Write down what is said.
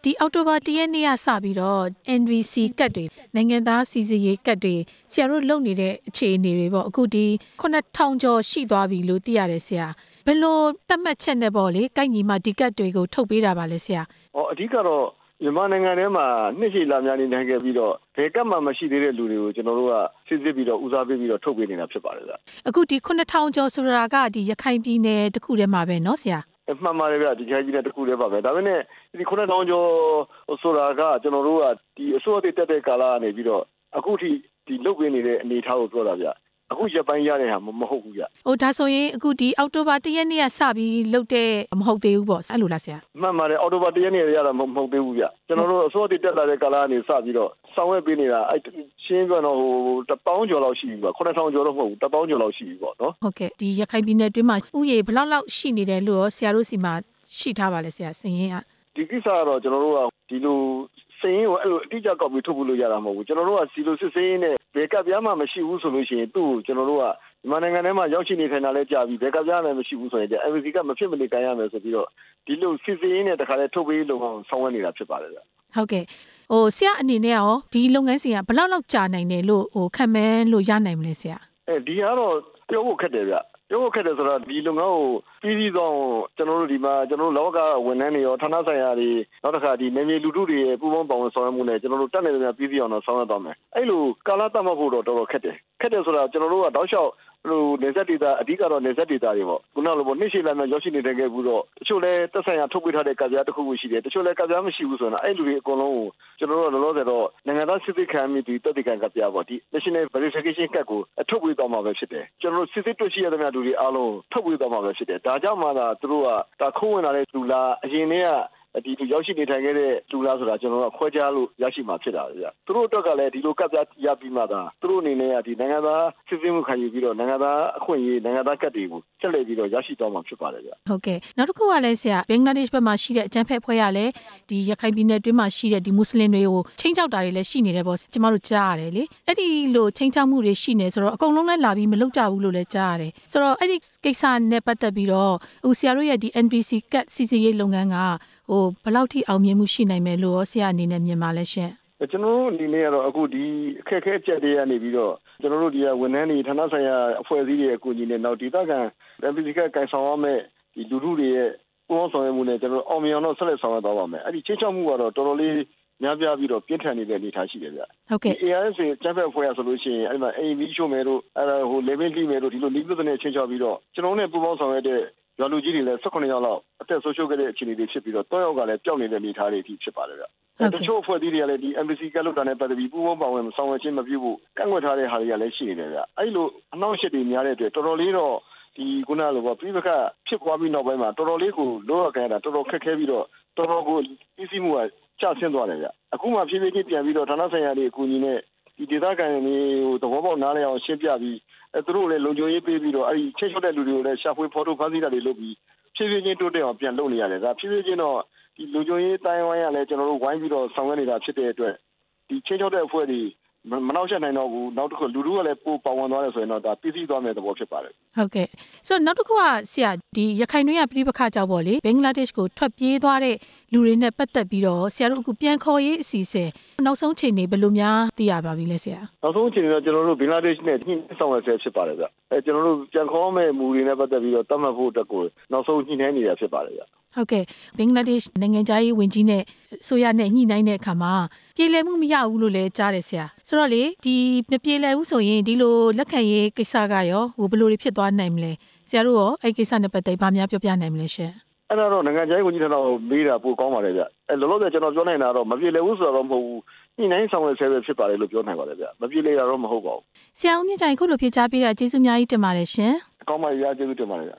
ဒီအောက်တိုဘာ1ရက်နေ့ကစပြီးတော့ NVC ကတ်တွေနိုင်ငံသားစီစစ်ရေးကတ်တွေဆရာတို့လုပ်နေတဲ့အခြေအနေတွေပေါ့အခုဒီ9000ကျော်ရှိသွားပြီလို့သိရတယ်ဆရာဘယ်လိုသတ်မှတ်ချက်နဲ့ပေါ့လေကိုက်ညီမှဒီကတ်တွေကိုထုတ်ပေးတာပါလဲဆရာအဓိကတော့မြန်မာနိုင်ငံထဲမှာနှစ်ရှည်လာများနေနိုင်ခဲ့ပြီးတော့ဘယ်ကမှမရှိသေးတဲ့လူတွေကိုကျွန်တော်တို့ကစစ်စစ်ပြီးတော့ဦးစားပေးပြီးတော့ထုတ်ပေးနေတာဖြစ်ပါတယ်ဗျအခုဒီ9000ကျော်ဆိုတာကဒီရခိုင်ပြည်နယ်တစ်ခုထဲမှာပဲเนาะဆရာမှန်ပါတယ်ဗျဒီခိုင်ကြီးနဲ့တခုတည်းပါပဲဒါပေမဲ့ဒီ9000ကျော်ဆိုတာကကျွန်တော်တို့ကဒီအစိုးရတက်တဲ့ကာလကနေပြီးတော့အခုထိဒီလုတ်ပေးနေတဲ့အနေအထားကိုပြောတာဗျအခုရပိုင်းရတဲ့ဟာမဟုတ်ဘူးဗျဒါဆိုရင်အခုဒီအောက်တိုဘာ1ရက်နေ့ကစပြီးလုတ်တဲ့မဟုတ်သေးဘူးပေါ့အဲ့လိုလားဆရာမှန်ပါတယ်အောက်တိုဘာ1ရက်နေ့ရတာမဟုတ်သေးဘူးဗျကျွန်တော်တို့အစိုးရတက်လာတဲ့ကာလကနေစပြီးတော့ဆောင်ရွက်ပေးနေတာအဲ့ရှင်းပြတော့1000ကျော်လောက်ရှိပြီပေါ့9000ကျော်တော့မဟုတ်ဘူး1000ကျော်လောက်ရှိပြီပေါ့နော်ဟုတ်ကဲ့ဒီရခိုင်ပြည်နယ်အတွင်းမှာဥယေဘယ်လောက်ရှိနေတယ်လို့ဆရာတို့စီမှာရှိထားပါလဲဆရာစင်ရင်ကဒီကိစ္စကတော့ကျွန်တော်တို့ကဒီလိုစင်ရင်ကိုအဲ့လိုအတိအကျကောက်ပြီးထုတ်ဖို့လို့ရတာမဟုတ်ဘူးကျွန်တော်တို့ကစီလိုစစ်စင်းနဲ့ဘယ်ကပြားမှမရှိဘူးဆိုလို့ရှိရင်သူ့ကိုကျွန်တော်တို့ကမြန်မာနိုင်ငံထဲမှာရောက်ရှိနေထိုင်တာလဲကြာပြီဘယ်ကပြားမှမရှိဘူးဆိုရင်MVC ကမဖြစ်မနေကန်ရမယ်ဆိုပြီးတော့ဒီလိုစစ်စင်းနဲ့တခါလဲထုတ်ပေးလို့ဆောင်ရွက်နေတာဖြစ်ပါတယ်ဗျဟုတ်ကဲ့ဆရာအနေနဲ့ရောဒီလုပ်ငန်းစဉ်ကဘယ်လောက်ကြာနိုင်တယ်လို့ခံမှန်းလို့ရနိုင်မလဲဆရာဒီကတော့ပြောဖို့ခက်တယ်ဗျပြောဖို့ခက်တယ်ဆိုတော့ဒီလုပ်ငန်းကိုပြီးဆုံးကျွန်တော်တို့ဒီမှာကျွန်တော်တို့လောကဝန်ထမ်းတွေရောဌာနဆိုင်ရာတွေနောက်တစ်ခါဒီနေမြေလူထုတွေရဲ့ပူးပေါင်းပါဝင်ဆောင်ရွက်မှုနဲ့ကျွန်တော်တို့တက်နေတယ်များပြီးအောင်တော့ဆောင်ရွက်သွားမယ်အဲ့လိုကာလတတ်မှတ်ဖို့တော့တော်တော်ခက်တယ်ဆိုတာကျွန်တော်တို့ကတောက်လျှောက်နေဆက်ဒေတာအဓိကတော့နေဆက်ဒေတာတွေပေါ့ခုနလိုပေါ့နှိမ့်ရှိလာမှရောက်ရှိနေတဲ့ခဲ့ဘူးတော့တချို့လဲတက်ဆိုင်ရာထုတ်ပေးထားတဲ့ကဗျာတစ်ခုခုရှိတယ်တချို့လဲကဗျာမရှိဘူးဆိုတော့အဲ့လူတွေအကုန်လုံးကိုကျွန်တော်တို့လောလောဆယ်တော့နိုင်ငံသားစစ်စစ်ခံမိပြီးတက်တဲ့ကဗျာပေါ့ဒီ National Verification Card ကိုထုတ်ပေးသွားမှာပဲဖြစ်တယ်ကျွန်တော်တို့စစ်စစ်တွေ့ရှိရတဲ့များလူတွေအားလုံးထုတ်ပေးသွားမှာပဲဖြစ်တယ်ဒါကြောင့်မှသာသူတို့ကဒါခိုးဝင်လာတဲ့လူလားအရင်တည်းကဒီလိုရောက်ရှိနေထိုင်ခဲ့တဲ့လူလားဆိုတာကျွန်တော်တို့ခွဲခြားလို့ရရှိမှာဖြစ်တာဗျ။သူတို့အတွက်ကလည်းဒီလိုကပ်ပြရပြီးမှသာသူတို့အနေနဲ့ကဒီနိုင်ငံသားစစ်ဆေးမှုခံယူပြီးတော့နိုင်ငံသားအခွင့်အရေးနိုင်ငံသားကတ်တွေကိုဆက်လက်ပြီးတော့ရရှိသွားမှာဖြစ်ပါတယ်ဗျ။ဟုတ်ကဲ့နောက်တစ်ခုကလည်းဆရာဘင်္ဂလားဒေ့ရှ်ဘက်မှာရှိတဲ့အကြမ်းဖက်အဖွဲ့ကလည်းဒီရခိုင်ပြည်နယ်အတွင်းမှာရှိတဲ့ဒီမွတ်စလင်တွေကိုချိန်ချောက်တာတွေလည်းရှိနေတယ်ပေါ့ကျမတို့ကြားရတယ်လေ။အဲ့ဒီလိုချိန်ချောက်မှုတွေရှိနေဆိုတော့အကုန်လုံးလည်းလာပြီးမလုပ်ကြဘူးလို့လည်းကြားရတယ်။ဆိုတော့အဲ့ဒီကိစ္စနဲ့ပတ်သက်ပြီးတော့ဆရာတို့ရဲ့ဒီ NVC ကတ်စီစီရေးလုပ်ငန်းကဘယ်လောက်ထိအောင်မြင်မှုရှိနိုင်မယ်လို့ဆရာအနေနဲ့မြင်ပါလဲရှင်ကျွန်တော်တို့အနေနဲ့ကတော့အခုဒီအခက်အခဲအကျက်တွေကနေပြီးတော့ကျွန်တော်တို့ဒီဝန်ထမ်းတွေဌာနဆိုင်ရာအဖွဲ့အစည်းတွေအကူအညီနဲ့နောက်ဒေသခံ MPC ကကန်ဆောင်ရမယ့်ဒီလူထုတွေရဲ့ပူးပေါင်းဆောင်ရွက်မှုနဲ့ကျွန်တော်အောင်မြင်အောင်တော့ဆက်လက်ဆောင်ရွက်သွားပါမယ်အဲ့ဒီချင်းချောက်မှုကတော့တော်တော်လေးများပြားပြီးတော့ပြင်းထန်နေတဲ့အနေအထားရှိတယ်ဗျဟုတ်ကဲ့ ARSA ကျန်းဖက်အဖွဲ့ဆိုလို့ရှိရင်အဲ့မှာအိမ်မီးရှို့မယ်တို့အဲ့ဒါlevel လိမယ်တို့ဒီလိုလိပ္ပနဲ့ချင်းချောက်ပြီးတော့ကျွန်တော်တို့နဲ့ပူးပေါင်းဆောင်ရွက်တဲ့ရွာလူကြီးတွေလည်း18ယောက်လောက်အသက်ဆုံးရှုံးခဲ့တဲ့အခြေအနေတွေဖြစ်ပြီးတော့3ယောက်ကလည်းပျောက်နေတဲ့အနေအထားတွေအထိဖြစ်ပါတယ်ဗျတချို့အဖွဲ့အစည်းတွေကလည်းဒီ MPC ကလုတ်တာနဲ့ပတ်သက်ပြီးပူးပေါင်းပါဝင်ဆောင်ရွက်ခြင်းမပြုဖို့ကန့်ကွက်ထားတဲ့ဟာတွေကလည်းရှိနေတယ်ဗျအဲ့လိုအနှောင့်အယှက်တွေများတဲ့အတွက်တော်တော်လေးတော့ဒီခုနလိုပေါ့ပြိပခဖြစ်သွားပြီးနောက်ပိုင်းမှာတော်တော်လေးကိုလောရကန်တာတော်တော်ခက်ခဲပြီးတော့တော်တော်ကိုပြည်စည်းမှုကကျဆင်းသွားတယ်ဗျအခုမှဖြည်းဖြည်းချင်းပြန်ပြီးတော့ဌာနဆိုင်ရာတွေအကူအညီနဲ့ဒီဒေသခံတွေကိုသဘောပေါက်နားလည်အောင်ရှင်းပြပြီးသူတို့လည်းလုံခြုံရေးပေးပြီးတော့အဲ့ဒီချိတ်ချောက်တဲ့လူတွေကိုလည်းရှာဖွေဖော်ထုတ်ဖမ်းဆီးတာတွေလုပ်ပြီးဖြည်းဖြည်းချင်းတိုးတက်အောင်ပြန်လုပ်နေရတယ်ဒါဖြည်းဖြည်းချင်းတော့ဒီလုံခြုံရေးတိုင်းဝိုင်းကလည်းကျွန်တော်တို့ဝိုင်းပြီးတော့ဆောင်ရွက်နေတာဖြစ်တဲ့အတွက်ဒီချိတ်ချောက်တဲ့အဖွဲ့တွေမနှောက်ယှက်နိုင်တော့ဘူးနောက်တစ်ခုလူထုကလည်းပိုပါဝင်သွားတယ်ဆိုရင်တော့ဒါပြည်စည်းသွားမယ်သဘောဖြစ်ပါတယ်ဟုတ်ကဲ့ဆိုတော့နောက်တစ်ခုကဆရာဒီရခိုင်တွေကပြည်ပခါကြောက်ပေါ့လေဘင်္ဂလားဒေ့ရှ်ကိုထွက်ပြေးသွားတဲ့လူတွေနဲ့ပတ်သက်ပြီးတော့ဆရာတို့အခုပြန်ခေါ်ရေးအစီအစဉ်နောက်ဆုံးချိန်နေဘယ်လိုများသိရပါပြီလဲဆရာနောက်ဆုံးချိန်တော့ကျွန်တော်တို့ဘင်္ဂလားဒေ့ရှ်နဲ့ညှိနှိုင်းဆောင်ရွက်ဆဲဖြစ်ပါတယ်ဗျကျွန်တော်တို့ပြန်ခေါ်မဲ့မူတွေနဲ့ပတ်သက်ပြီးတော့တတ်မှတ်ဖို့အတွက်ကိုနောက်ဆုံးညှိနှိုင်းနေတာဖြစ်ပါတယ်ဗျဟုတ်ကဲ့ဘင်္ဂလားဒေ့ရှ်နိုင်ငံသားရေးဝန်ကြီးနဲ့ဆိုရနဲ့ညှိနှိုင်းတဲ့အခါမှာပြေလည်မှုမရဘူးလို့လည်းကြားတယ်ဆရာဆိုတော့လေဒီမပြေလည်ဘူးဆိုရင်ဒီလိုလက်ခံရေးကိစ္စကရောဘယ်လိုတွေဖြစ်သွားနိုင်မလဲဆရာတို့ရောအဲ့ကိစ္စနဲ့ပတ်သက်ဘာများပြောပြနိုင်မလဲရှင်အဲ့တော့နိုင်ငံသားရေးဝန်ကြီးဌာနကိုမေးတာပိုကောင်းပါတယ်ဗျလောလောဆယ်ကျွန်တော်ပြောနိုင်တာတော့မပြေလည်ဘူးဆိုတော့မဟုတ်ဘူးညှိနှိုင်းဆောင်ရွက်ဆဲပဲဖြစ်ပါတယ်လို့ပြောနိုင်ပါတယ်ဗျမပြေလည်တာတော့မဟုတ်ပါဘူးဆရာဦးမြင့်ကြိုင်ခုလိုဖြေကြားပေးတာကျေးဇူးအများကြီးတင်ပါတယ်ရှင်ကောင်းပါပြီကျေးဇူးတင်ပါတယ်ဗျ